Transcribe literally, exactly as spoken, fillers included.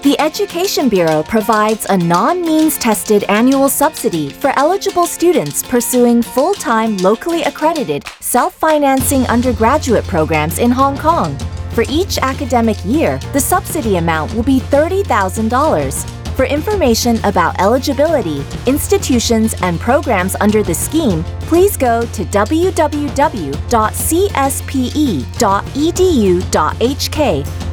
The Education Bureau provides a non-means-tested annual subsidy for eligible students pursuing full-time, locally accredited, self-financing undergraduate programs in Hong Kong. For each academic year, the subsidy amount will be thirty thousand dollars. For information about eligibility, institutions, and programs under the scheme, please go to w w w dot c s p e dot e d u dot h k